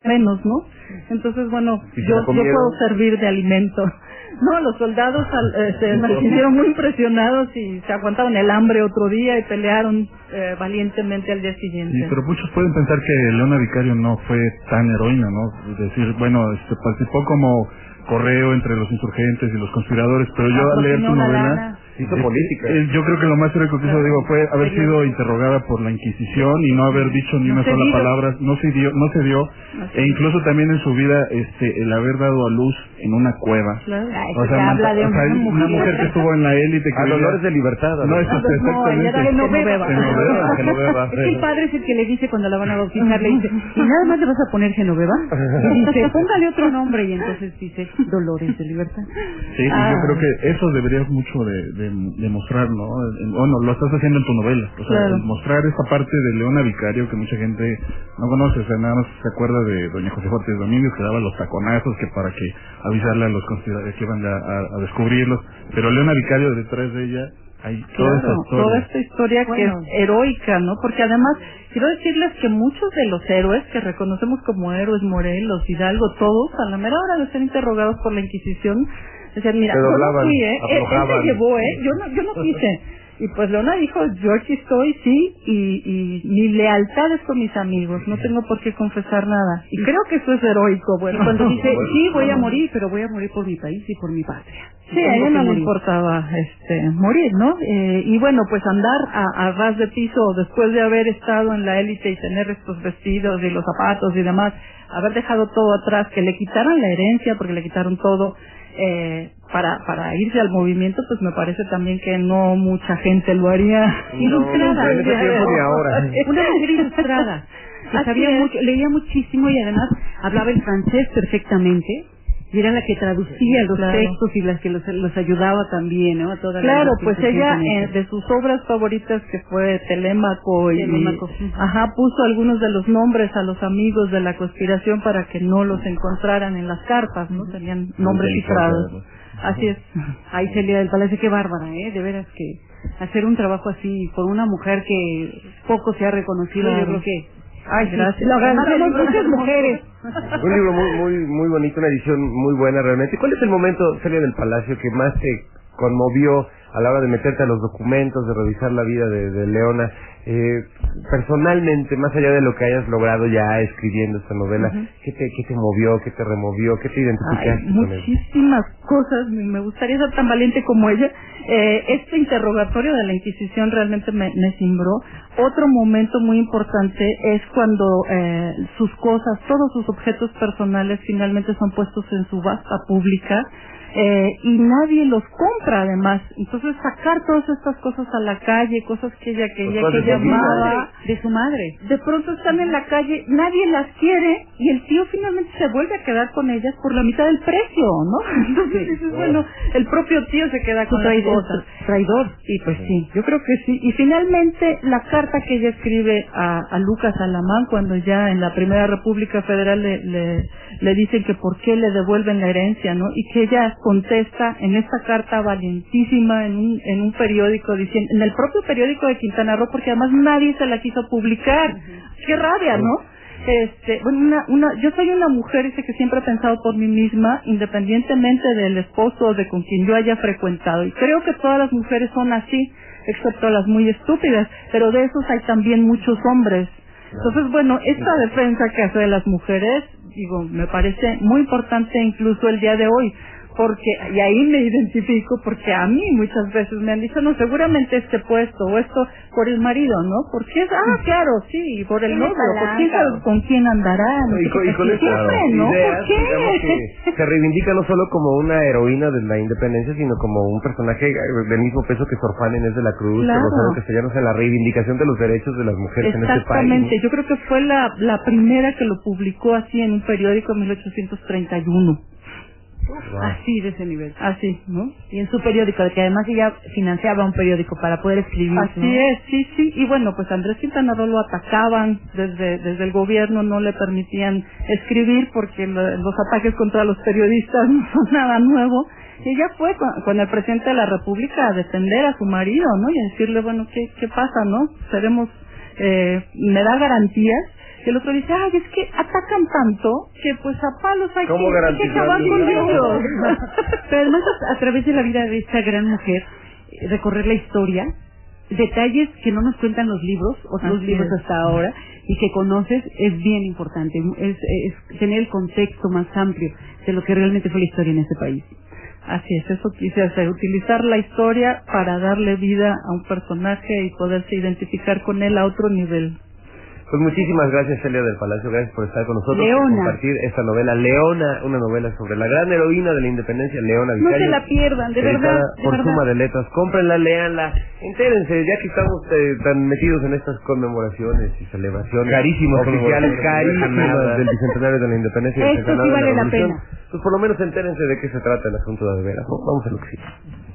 menos, ¿no? Entonces, bueno, yo puedo servir de alimento. No, los soldados se sintieron muy impresionados y se aguantaron el hambre otro día y pelearon valientemente al día siguiente. Sí, pero muchos pueden pensar que Leona Vicario no fue tan heroína, ¿no? Es decir, bueno, participó como correo entre los insurgentes y los conspiradores, pero yo al leer tu novela hizo política. Yo creo que lo más heroico que hizo, digo, fue haber sido interrogada por la Inquisición y no haber dicho ni una sola palabra, no se dio, e incluso también en su vida el haber dado a luz en una cueva. Claro. O sea, habla de una mujer que estuvo en la élite, que a dolores de libertad. No, es exactamente. Genoveva. Es que el padre es el que le dice cuando la van a bautizar, le dice, ¿y nada más le vas a poner Genoveva? Y dice, póngale otro nombre, y entonces dice, Dolores de Libertad. Sí, yo creo que eso deberías mucho de mostrar, ¿no? Bueno, lo estás haciendo en tu novela, o sea, mostrar esa parte de Leona Vicario que mucha gente no conoce, o sea, nada más se acuerda de doña Josefa Ortiz Domínguez, que daba los taconazos, que para que avisarle a los conspiradores que iban a descubrirlos, pero Leona Vicario, detrás de ella hay toda esta historia que es heroica, ¿no? Porque además quiero decirles que muchos de los héroes que reconocemos como héroes, Morelos, Hidalgo, todos a la mera hora de ser interrogados por la Inquisición decían, mira, yo no fui, él se llevó, yo no quise. Y pues Leona dijo, yo aquí estoy, sí, y mi lealtad es con mis amigos, no tengo por qué confesar nada. Y creo que eso es heroico. Bueno, cuando dice, sí, voy a morir, pero voy a morir por mi país y por mi patria. Sí, a ella no le importaba morir, ¿no? Y bueno, pues andar a ras de piso después de haber estado en la élite y tener estos vestidos y los zapatos y demás, haber dejado todo atrás, que le quitaran la herencia porque le quitaron todo, para irse al movimiento, pues me parece también que no mucha gente lo haría. Ilustrada, en ese tiempo ni ahora. Una mujer ilustrada, que sabía mucho, leía muchísimo y además hablaba el francés perfectamente. Y era la que traducía los textos y las que los ayudaba también, ¿no? A toda pues ella, de sus obras favoritas, que fue Telémaco, puso algunos de los nombres a los amigos de la conspiración para que no los encontraran en las cartas, ¿no? Tenían nombres cifrados. Así es. Ahí Celia del Palacio, qué bárbara, de veras que hacer un trabajo así por una mujer que poco se ha reconocido, yo creo que... Ay, gracias. Lo agradecemos muchas mujeres. Un libro muy bonito, una edición muy buena realmente. ¿Cuál es el momento, Celia del Palacio, que más te conmovió a la hora de meterte a los documentos, de revisar la vida de Leona? Personalmente, más allá de lo que hayas logrado ya escribiendo esta novela, ¿qué te movió, qué te removió, qué te identificaste con él? Muchísimas cosas, me gustaría ser tan valiente como ella. Este interrogatorio de la Inquisición realmente me cimbró. Otro momento muy importante es cuando sus cosas, todos sus objetos personales finalmente son puestos en subasta pública. Y nadie los compra además, entonces sacar todas estas cosas a la calle, cosas que ella quería, que ella amaba, de su madre, de pronto están en la calle, nadie las quiere y el tío finalmente se vuelve a quedar con ellas por la mitad del precio, ¿no? Entonces dices, bueno, el propio tío se queda con las cosas. Traidor. Y pues sí, yo creo que sí. Y finalmente la carta que ella escribe a Lucas Alamán cuando ya en la Primera República Federal le dicen que por qué le devuelven la herencia, ¿no? Y que ella contesta en esta carta valientísima en un periódico, diciendo, en el propio periódico de Quintana Roo, porque además nadie se la quiso publicar. Qué rabia, ¿no? Yo soy una mujer, dice, que siempre he pensado por mí misma, independientemente del esposo o de con quien yo haya frecuentado, y creo que todas las mujeres son así, excepto las muy estúpidas, pero de esos hay también muchos hombres. Entonces, bueno, esta defensa que hace de las mujeres, digo, me parece muy importante incluso el día de hoy, porque, y ahí me identifico, porque a mí muchas veces me han dicho, no, seguramente este puesto o esto por el marido, ¿no? Porque claro, sí, por el novio, ¿por quién sabe con quién andará? ¿No? Y con siempre, ¿no? Ideas, ¿Por qué? que se reivindica no solo como una heroína de la independencia, sino como un personaje del mismo peso que Sor Juana Inés de la Cruz, claro, que Rosario Castellanos, en la reivindicación de los derechos de las mujeres en este país. Exactamente, yo creo que fue la primera que lo publicó así en un periódico en 1831. Wow. Así, de ese nivel. Así, ¿no? Y en su periódico, de que además ella financiaba un periódico para poder escribir. Así, ¿no? es, sí. Y bueno, pues Andrés Quintana Roo lo atacaban desde el gobierno, no le permitían escribir porque los ataques contra los periodistas no son nada nuevo. Y ella fue con el presidente de la República a defender a su marido, ¿no? Y a decirle, bueno, ¿qué pasa, no? Me da garantías. Y el otro dice, es que atacan tanto que pues a palos hay que acabar con ellos. Pero además a través de la vida de esta gran mujer, recorrer la historia, detalles que no nos cuentan los libros, otros libros hasta ahora, y que conoces, es bien importante, es tener el contexto más amplio de lo que realmente fue la historia en este país. Así es, eso quise hacer, utilizar la historia para darle vida a un personaje y poderse identificar con él a otro nivel. Pues muchísimas gracias, Celia del Palacio, gracias por estar con nosotros, Leona. por compartir esta novela, Leona, una novela sobre la gran heroína de la independencia, Leona Vicario. No se la pierdan, de verdad. Por Suma de Letras, cómprenla, léanla, entérense, ya que estamos tan metidos en estas conmemoraciones y celebraciones carísimas oficiales, carísimas del bicentenario de la independencia. Esto sí vale la pena. Pues por lo menos entérense de qué se trata el asunto de veras, ¿no? Vamos a lo que sigue.